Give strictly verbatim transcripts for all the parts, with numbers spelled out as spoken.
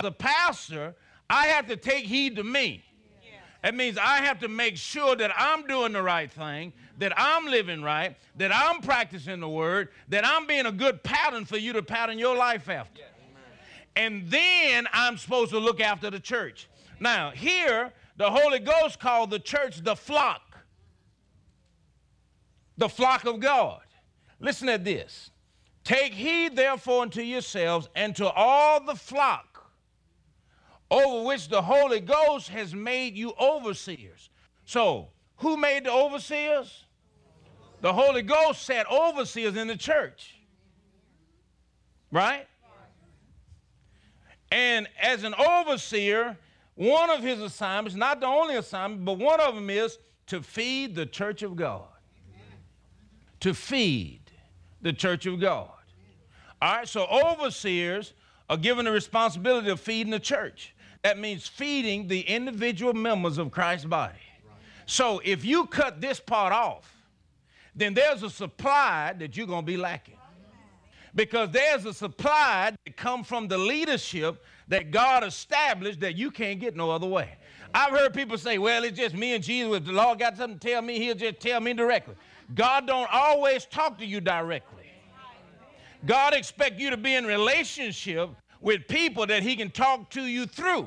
a pastor, I have to take heed to me. That means I have to make sure that I'm doing the right thing, that I'm living right, that I'm practicing the word, that I'm being a good pattern for you to pattern your life after. And then I'm supposed to look after the church. Now, here, the Holy Ghost called the church the flock. The flock of God. Listen at this. Take heed, therefore, unto yourselves and to all the flock over which the Holy Ghost has made you overseers. So, who made the overseers? The Holy Ghost set overseers in the church. Right? And as an overseer, one of his assignments, not the only assignment, but one of them is to feed the church of God. To feed the church of God. All right, so overseers are given the responsibility of feeding the church. That means feeding the individual members of Christ's body. Right. So if you cut this part off, then there's a supply that you're going to be lacking. Because there's a supply that comes from the leadership that God established that you can't get no other way. I've heard people say, well, it's just me and Jesus. If the Lord got something to tell me, he'll just tell me directly. God don't always talk to you directly. God expects you to be in relationship with people that he can talk to you through.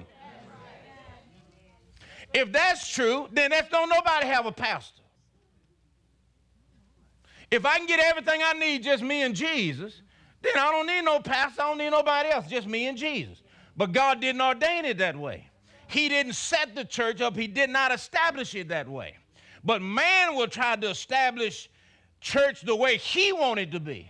If that's true, then that's don't nobody have a pastor. If I can get everything I need, just me and Jesus, then I don't need no pastor, I don't need nobody else, just me and Jesus. But God didn't ordain it that way. He didn't set the church up, he did not establish it that way. But man will try to establish church the way he wanted to be.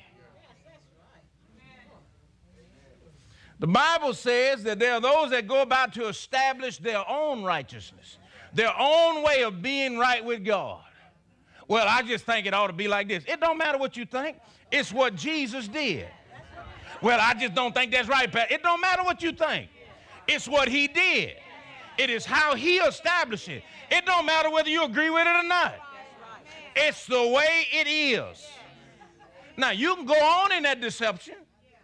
The Bible says that there are those that go about to establish their own righteousness, their own way of being right with God. Well, I just think it ought to be like this. It don't matter what you think. It's what Jesus did. Well, I just don't think that's right, Pat. It don't matter what you think. It's what he did. It is how he established it. It don't matter whether you agree with it or not. It's the way it is. Now, you can go on in that deception.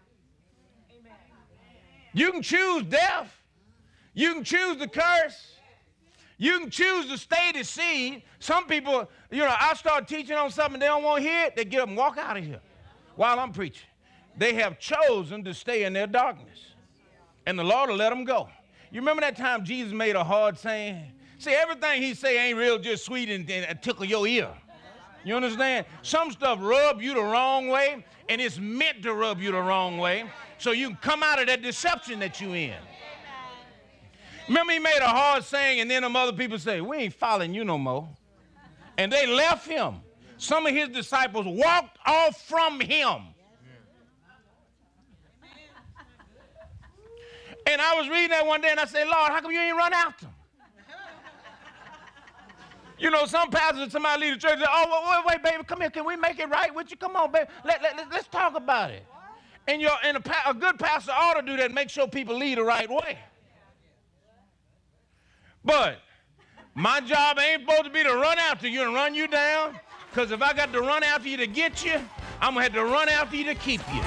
You can choose death. You can choose the curse. You can choose to stay deceived. Some people, you know, I start teaching on something they don't want to hear it, they get up and walk out of here while I'm preaching. They have chosen to stay in their darkness. And the Lord will let them go. You remember that time Jesus made a hard saying? See, everything he say ain't real just sweet and, and tickle your ear. You understand? Some stuff rub you the wrong way, and it's meant to rub you the wrong way, so you can come out of that deception that you in. Remember he made a hard saying, and then them other people say, we ain't following you no more. And they left him. Some of his disciples walked off from him. And I was reading that one day, and I said, Lord, how come you ain't run after him? You know, some pastors, somebody leave the church, say, oh, wait, wait, baby, come here. Can we make it right with you? Come on, baby. Let, let, let's talk about it. And, you're, and a, a good pastor ought to do that, make sure people lead the right way. But my job ain't supposed to be to run after you and run you down, because if I got to run after you to get you, I'm going to have to run after you to keep you.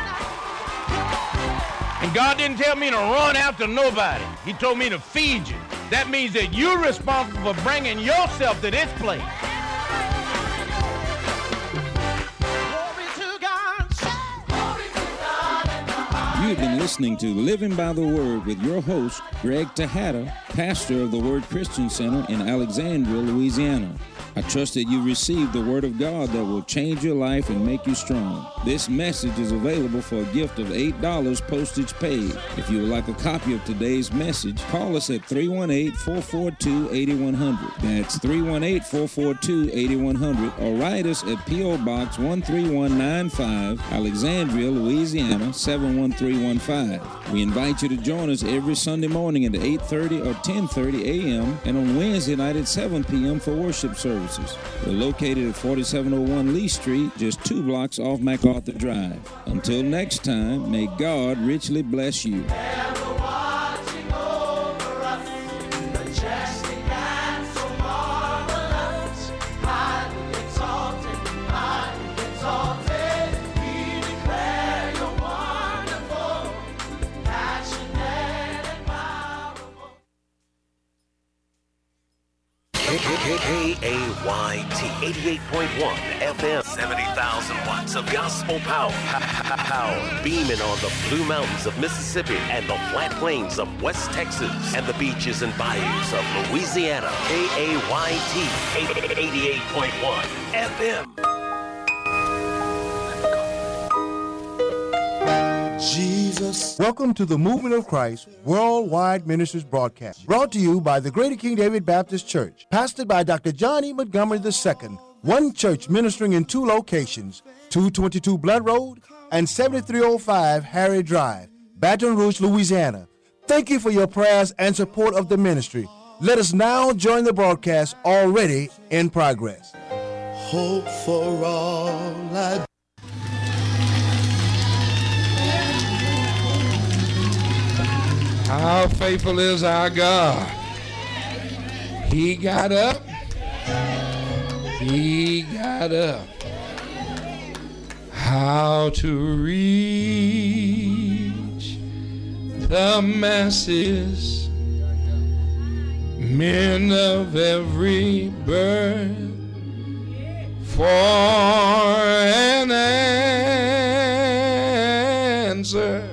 And God didn't tell me to run after nobody. He told me to feed you. That means that you're responsible for bringing yourself to this place. You've been listening to Living by the Word with your host, Greg Tejada, pastor of the Word Christian Center in Alexandria, Louisiana. I trust that you received the Word of God that will change your life and make you strong. This message is available for a gift of eight dollars postage paid. If you would like a copy of today's message, call us at three one eight, four four two, eight one zero zero. That's three one eight, four four two, eight one zero zero. Or write us at P O Box one three one nine five, Alexandria, Louisiana, seven one three one five. We invite you to join us every Sunday morning at eight thirty or ten thirty a m and on Wednesday night at seven p m for worship services. We're located at forty-seven oh one Lee Street, just two blocks off MacArthur Drive. Until next time, may God richly bless you. Passionate K A Y T, eighty-eight point one F M, seventy thousand watts of gospel power. Power beaming on the Blue Mountains of Mississippi and the flat plains of West Texas and the beaches and bayous of Louisiana. K A Y T, eighty-eight point one F M. Jesus. Welcome to the Movement of Christ Worldwide Ministries broadcast, brought to you by the Greater King David Baptist Church, pastored by Doctor John E. Montgomery the Second, one church ministering in two locations, two twenty-two Blood Road and seventy-three oh five Harry Drive, Baton Rouge, Louisiana. Thank you for your prayers and support of the ministry. Let us now join the broadcast already in progress. Hope for all I How faithful is our God? He got up. He got up. How to reach the masses, men of every birth, for an answer.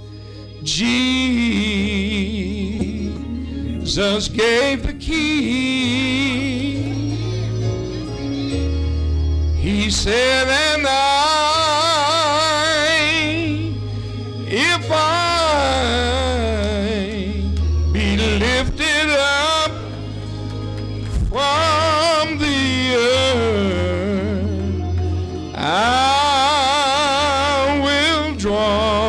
Jesus gave the key. He said, and I, if I be lifted up from the earth, I will draw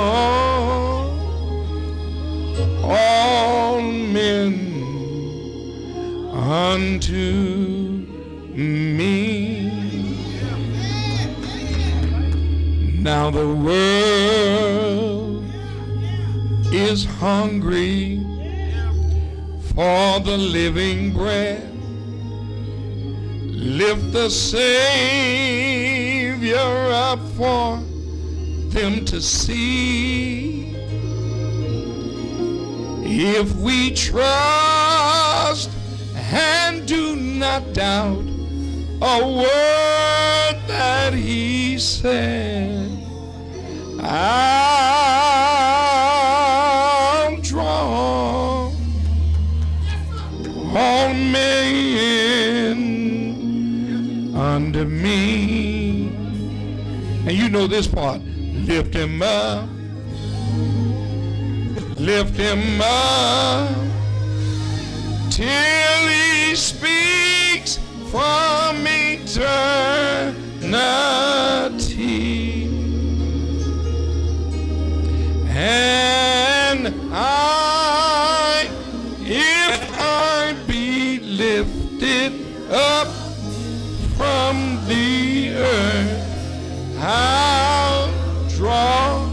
unto me. Now the world is hungry for the living bread. Lift the Savior up for them to see. If we trust and do not doubt a word that he said, I'll draw all men unto me. And you know this part. Lift him up. Lift him up till he speaks from eternity. And I, if I be lifted up from the earth, I'll draw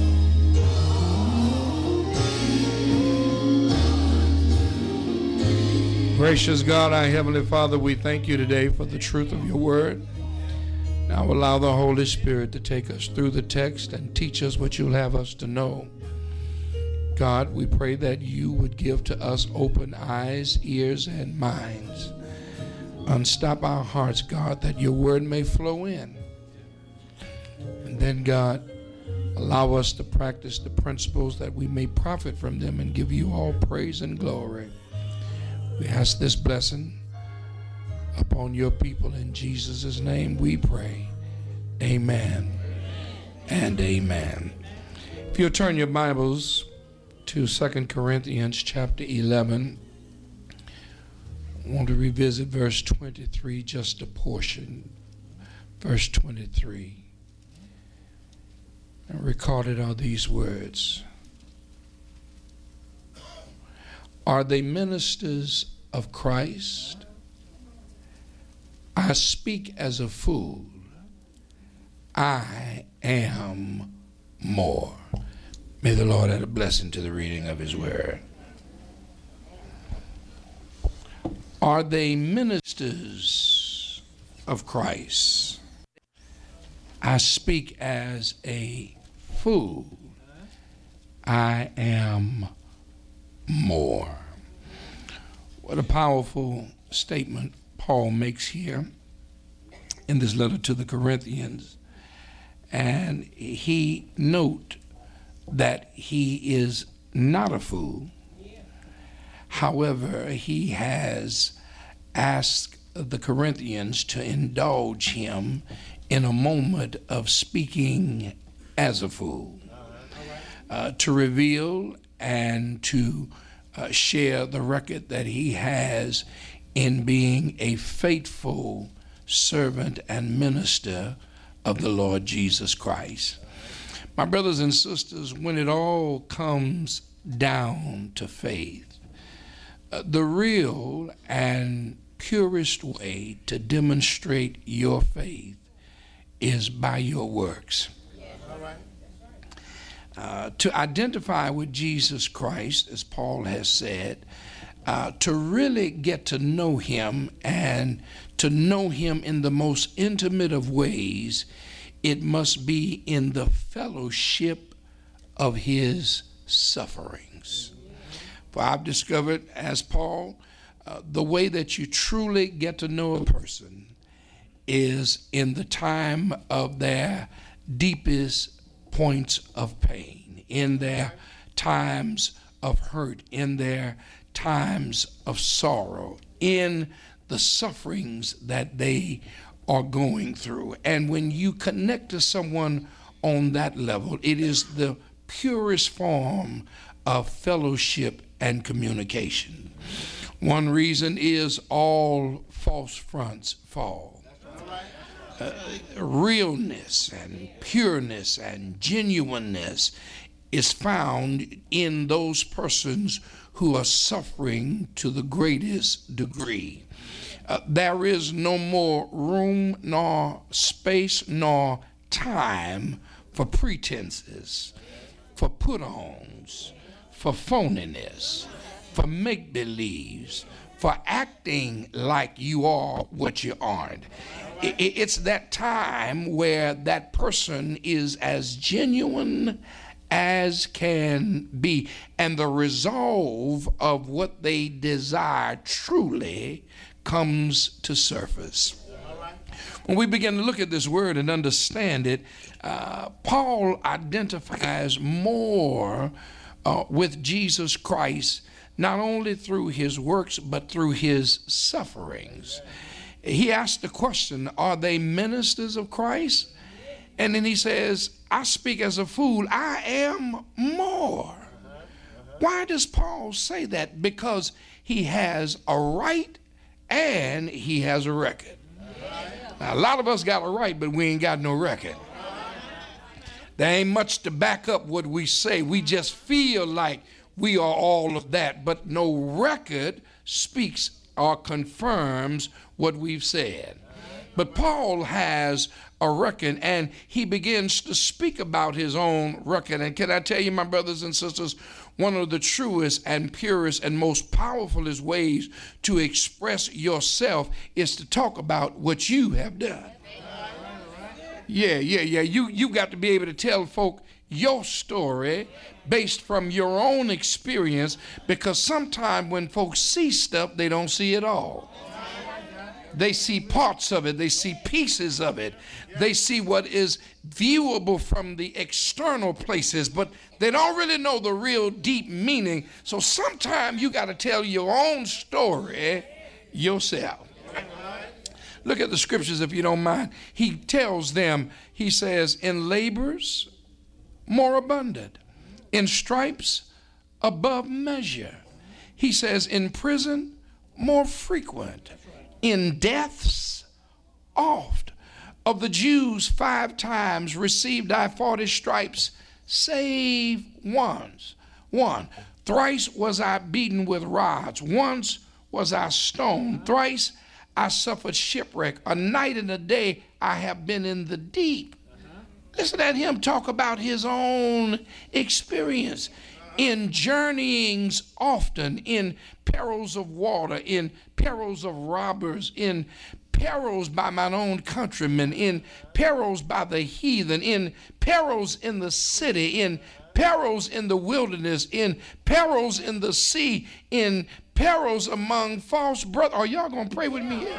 Gracious God, our Heavenly Father, we thank you today for the truth of your word. Now allow the Holy Spirit to take us through the text and teach us what you'll have us to know. God, we pray that you would give to us open eyes, ears, and minds. Unstop our hearts, God, that your word may flow in. And then, God, allow us to practice the principles that we may profit from them and give you all praise and glory. We ask this blessing upon your people in Jesus' name we pray. Amen and amen. If you'll turn your Bibles to Second Corinthians chapter eleven, I want to revisit verse twenty-three, just a portion. Verse twenty-three. And recorded are these words. Are they ministers of Christ? I speak as a fool. I am more. May the Lord add a blessing to the reading of his word. Are they ministers of Christ? I speak as a fool. I am more. What a powerful statement Paul makes here in this letter to the Corinthians. And he note that he is not a fool. However, he has asked the Corinthians to indulge him in a moment of speaking as a fool, uh, to reveal and to uh, share the record that he has in being a faithful servant and minister of the Lord Jesus Christ. My brothers and sisters, when it all comes down to faith, uh, the real and purest way to demonstrate your faith is by your works. Uh, to identify with Jesus Christ, as Paul has said, uh, to really get to know him and to know him in the most intimate of ways, it must be in the fellowship of his sufferings. For I've discovered, as Paul, uh, the way that you truly get to know a person is in the time of their deepest points of pain, in their times of hurt, in their times of sorrow, in the sufferings that they are going through. And when you connect to someone on that level, it is the purest form of fellowship and communication. One reason is all false fronts fall. Uh, realness and pureness and genuineness is found in those persons who are suffering to the greatest degree. Uh, there is no more room nor space nor time for pretenses, for put-ons, for phoniness, for make-believes, for acting like you are what you aren't. It's that time where that person is as genuine as can be, and the resolve of what they desire truly comes to surface. When we begin to look at this word and understand it, uh, Paul identifies more uh, with Jesus Christ, not only through his works, but through his sufferings. He asked the question, are they ministers of Christ? And then he says, I speak as a fool, I am more. Why does Paul say that? Because he has a right and he has a record. Now, a lot of us got a right, but we ain't got no record. There ain't much to back up what we say. We just feel like we are all of that, but no record speaks or confirms what we've said. But Paul has a record, and he begins to speak about his own record. And can I tell you, my brothers and sisters, one of the truest and purest and most powerful ways to express yourself is to talk about what you have done. Yeah, yeah, yeah. You, you got to be able to tell folk your story based from your own experience, because sometimes when folks see stuff, they don't see it all. They see parts of it. They see pieces of it. They see what is viewable from the external places, but they don't really know the real deep meaning. So sometimes you got to tell your own story yourself. Look at the scriptures if you don't mind. He tells them, he says, in labors more abundant, in stripes above measure. He says, in prison more frequent, in deaths oft. Of the Jews five times received I forty stripes, save once. One. Thrice was I beaten with rods. Once was I stoned. Thrice I suffered shipwreck. A night and a day I have been in the deep. Listen at him talk about his own experience. In journeyings often, in perils of water, in perils of robbers, in perils by mine own countrymen, in perils by the heathen, in perils in the city, in perils in the wilderness, in perils in the sea, in Perils among false brothers. Are y'all going to pray with me here?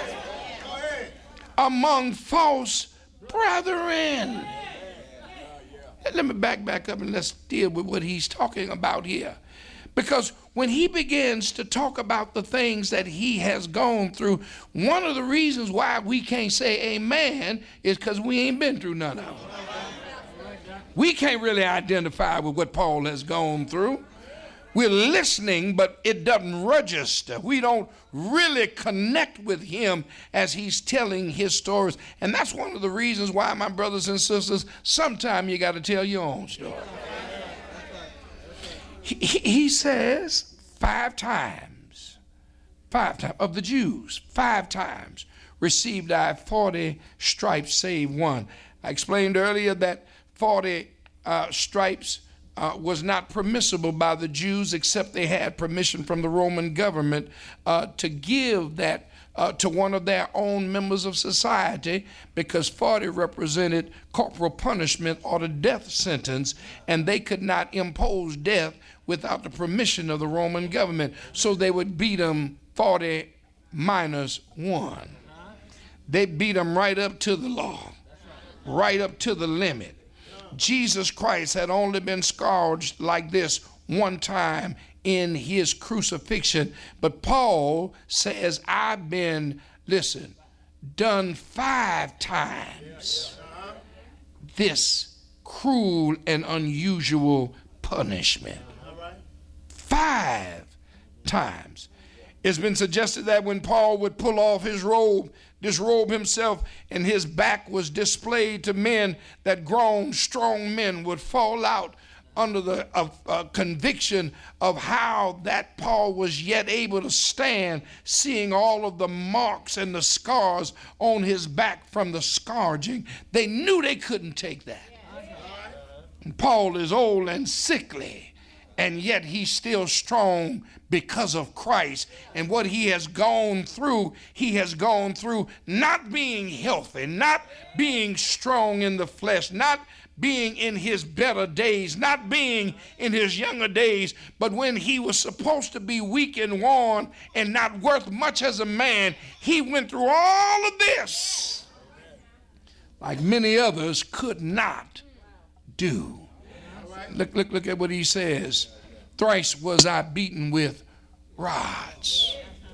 Among false brethren. Let me back back up and let's deal with what he's talking about here. Because when he begins to talk about the things that he has gone through, one of the reasons why we can't say amen is because we ain't been through none of them. We can't really identify with what Paul has gone through. We're listening, but it doesn't register. We don't really connect with him as he's telling his stories. And that's one of the reasons why, my brothers and sisters, sometimes you got to tell your own story. He, he says five times, five times, of the Jews, five times, received I forty stripes save one. I explained earlier that forty uh, stripes Uh, was not permissible by the Jews, except they had permission from the Roman government uh, to give that uh, to one of their own members of society, because forty represented corporal punishment or the death sentence, and they could not impose death without the permission of the Roman government. So they would beat them forty minus one. They beat them right up to the law, right up to the limit. Jesus Christ had only been scourged like this one time in his crucifixion. But Paul says, I've been, listen, done five times this cruel and unusual punishment. Five times. It's been suggested that when Paul would pull off his robe, disrobe himself, and his back was displayed to men, that grown, strong men would fall out under the uh, uh, conviction of how that Paul was yet able to stand, seeing all of the marks and the scars on his back from the scourging. They knew they couldn't take that. And Paul is old and sickly, and yet he's still strong because of Christ. And what he has gone through, he has gone through not being healthy, not being strong in the flesh, not being in his better days, not being in his younger days, but when he was supposed to be weak and worn and not worth much as a man, he went through all of this like many others could not do. Look, look, look at what he says. Thrice was I beaten with rods.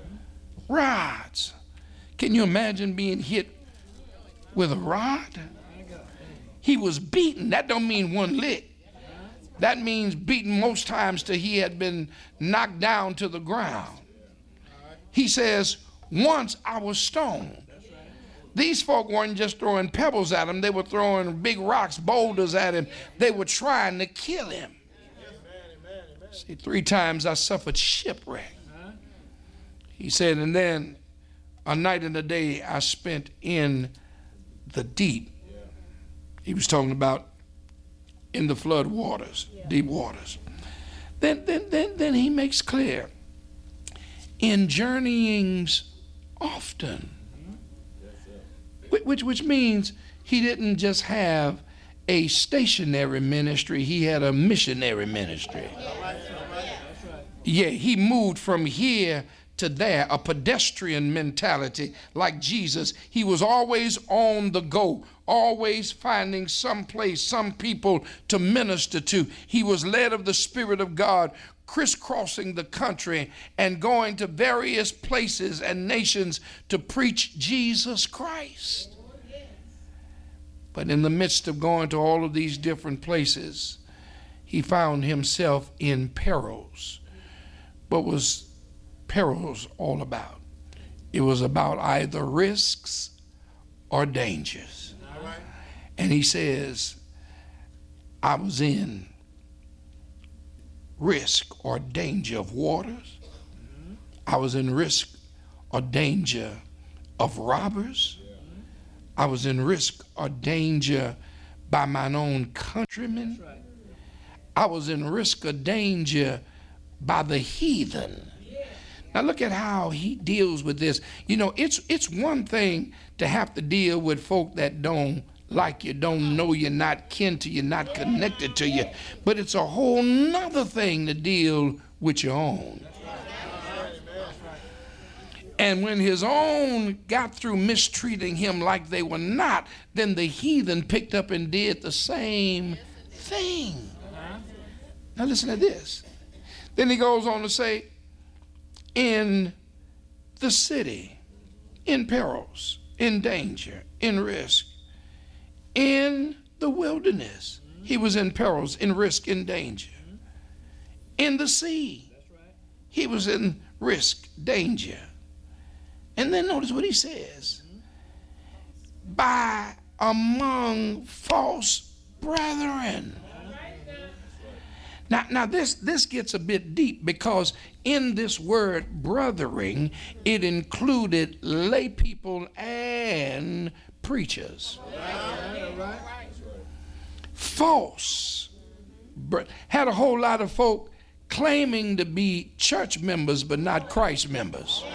Rods. Can you imagine being hit with a rod? He was beaten. That don't mean one lick. That means beaten most times till he had been knocked down to the ground. He says, once I was stoned. These folk weren't just throwing pebbles at him. They were throwing big rocks, boulders at him. They were trying to kill him. See, three times I suffered shipwreck. He said, and then a night and a day I spent in the deep. He was talking about in the flood waters, deep waters. Then, then, then, then he makes clear, in journeyings often. Which, which means he didn't just have a stationary ministry, he had a missionary ministry. Yeah, he moved from here to there, a pedestrian mentality like Jesus. He was always on the go, always finding some place, some people to minister to. He was led of the Spirit of God, crisscrossing the country and going to various places and nations to preach Jesus Christ. But in the midst of going to all of these different places, he found himself in perils. What was perils all about? It was about either risks or dangers. And he says, I was in risk or danger of waters. I was in risk or danger of robbers. I was in risk or danger by mine own countrymen. I was in risk or danger by the heathen. Now look at how he deals with this. You know, it's it's one thing to have to deal with folk that don't like you, don't know you, not kin to you, not connected to you. But it's a whole nother thing to deal with your own. And when his own got through mistreating him like they were not, then the heathen picked up and did the same thing. Now listen to this. Then he goes on to say, in the city, in perils, in danger, in risk, in the wilderness. He was in perils, in risk, in danger. In the sea, he was in risk, danger. And then notice what he says. By among false brethren. Now, now this, this gets a bit deep, because in this word brothering, it included lay people and preachers. False. Had a whole lot of folk claiming to be church members but not Christ members.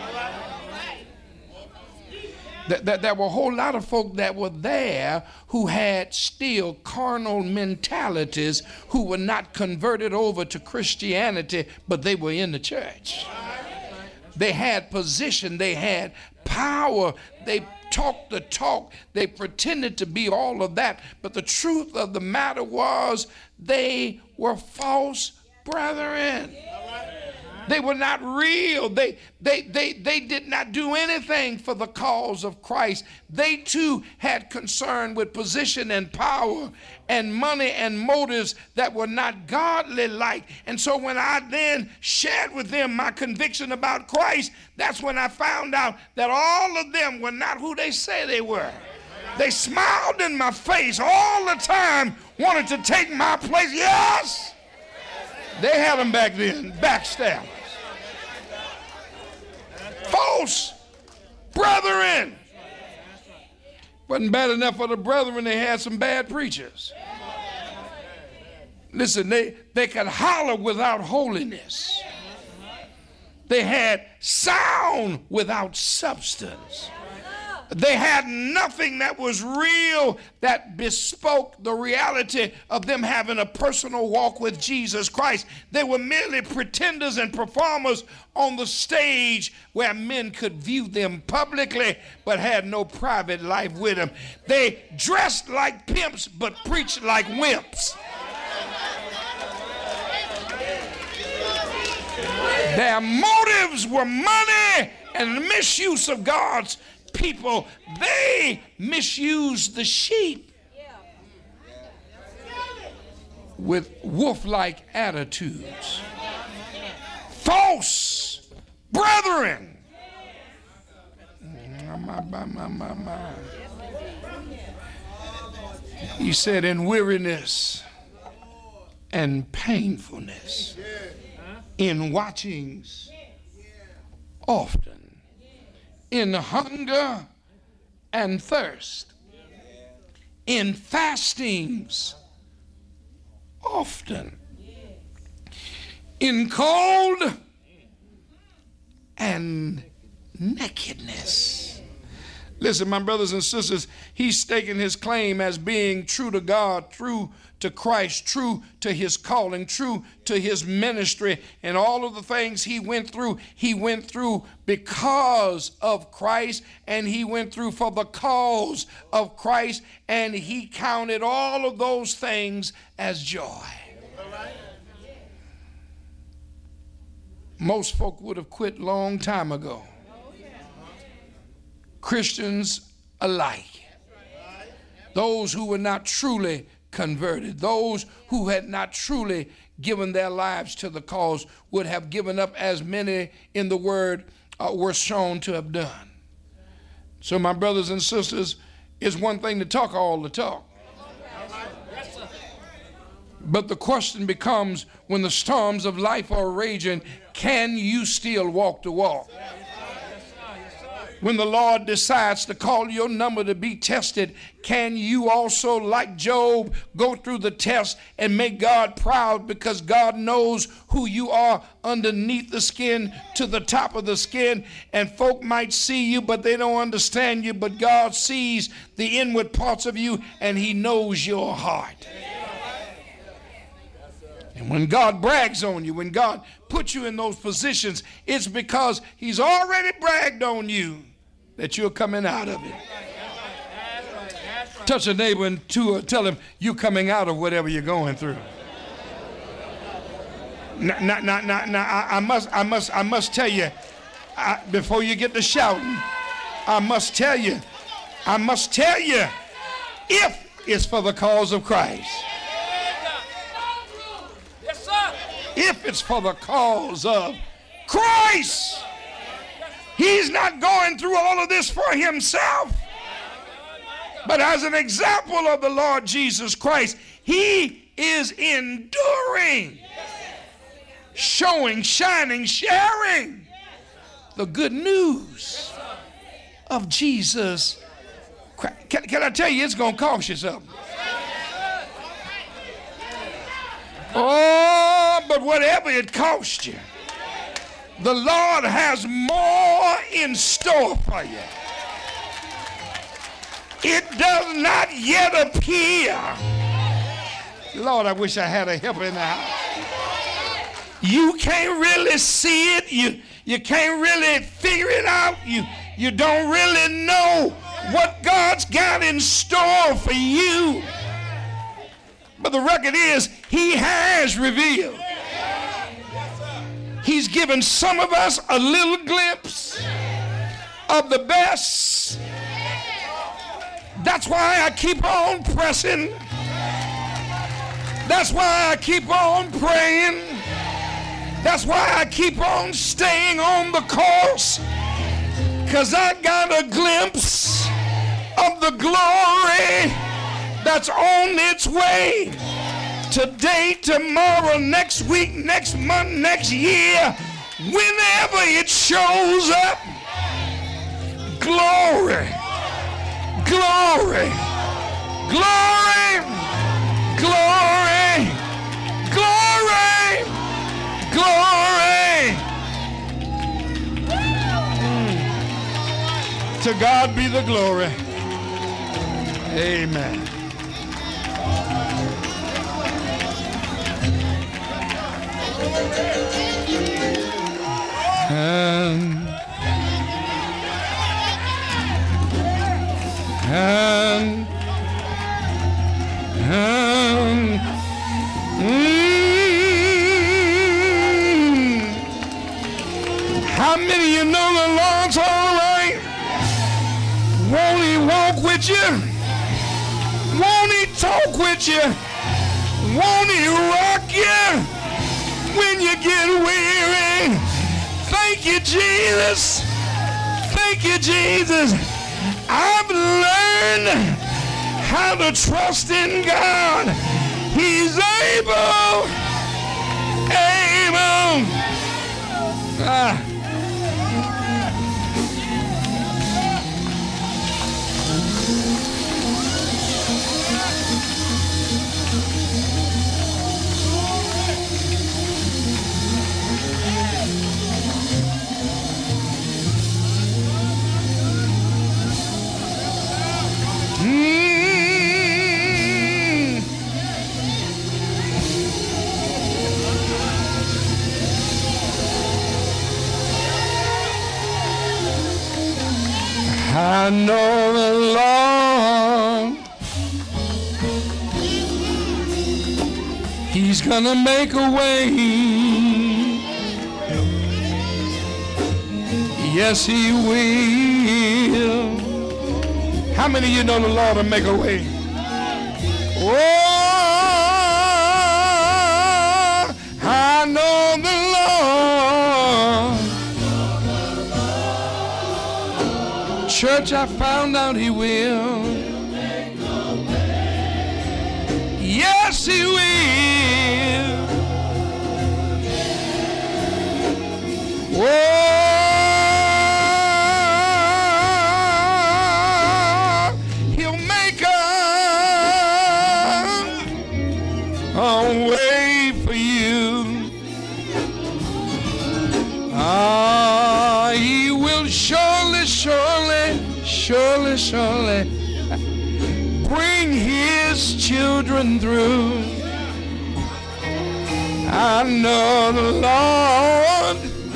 That, that there were a whole lot of folk that were there who had still carnal mentalities, who were not converted over to Christianity, but they were in the church. They had position, they had power, they talked the talk, they pretended to be all of that, but the truth of the matter was they were false brethren. They were not real. They, they, they, they did not do anything for the cause of Christ. They too had concern with position and power and money and motives that were not godly like. And so when I then shared with them my conviction about Christ, that's when I found out that all of them were not who they say they were. They smiled in my face all the time, wanted to take my place. Yes! They had them back then, backstabbers. False brethren. Wasn't bad enough for the brethren, they had some bad preachers. Listen, they, they could holler without holiness. They had sound without substance. They had nothing that was real that bespoke the reality of them having a personal walk with Jesus Christ. They were merely pretenders and performers on the stage where men could view them publicly but had no private life with them. They dressed like pimps but preached like wimps. Their motives were money and the misuse of God's people. They misused the sheep with wolf-like attitudes. False brethren. My, my, my, my, my. He said, in weariness and painfulness, in watchings often, in hunger and thirst, in fastings often, in cold and nakedness. Listen, my brothers and sisters, he's staking his claim as being true to God, true to Christ, true to his calling, true to his ministry, and all of the things he went through, he went through because of Christ, and he went through for the cause of Christ, and he counted all of those things as joy. Most folk would have quit long time ago. Christians alike. Those who were not truly converted, those who had not truly given their lives to the cause would have given up, as many in the word uh, were shown to have done. So my brothers and sisters, it's one thing to talk all the talk. But the question becomes, when the storms of life are raging, can you still walk the walk? When the Lord decides to call your number to be tested, can you also, like Job, go through the test and make God proud, because God knows who you are underneath the skin to the top of the skin? And folk might see you, but they don't understand you, but God sees the inward parts of you, and he knows your heart. And when God brags on you, when God puts you in those positions, it's because he's already bragged on you that you're coming out of it. Touch a neighbor and to, uh, tell him you're coming out of whatever you're going through. Now, now, now, now, now I, I must, I must, I must tell you, I, before you get to shouting, I must tell you, I must tell you, if it's for the cause of Christ. Yes, sir. If it's for the cause of Christ, he's not going through all of this for himself, but as an example of the Lord Jesus Christ, he is enduring, showing, shining, sharing the good news of Jesus Christ. Can, can I tell you, it's going to cost you something? Oh, but whatever it costs you, the Lord has more in store for you. It does not yet appear. Lord, I wish I had a helper in the house. You can't really see it. You, you can't really figure it out. You, you don't really know what God's got in store for you. But the record is, he has revealed. He's given some of us a little glimpse of the best. That's why I keep on pressing. That's why I keep on praying. That's why I keep on staying on the course. Because I got a glimpse of the glory that's on its way. Today, tomorrow, next week, next month, next year, whenever it shows up. Glory, glory, glory, glory, glory, glory. Mm. To God be the glory. Amen. And, and, and, mm, how many of you know the Lord's all right? Won't he walk with you? Won't he talk with you? Won't he rock you when you get weary? Thank you, Jesus. Thank you, Jesus. I've learned how to trust in God. He's able, able. Ah. I know the Lord, he's gonna make a way. Yes, he will. How many of you know the Lord will make a way? Oh, I know the Lord. Church, I found out he will. Yes, he will. Oh, he'll make a, a way for you. Ah, he will surely, surely, surely, surely bring his children through. I know the Lord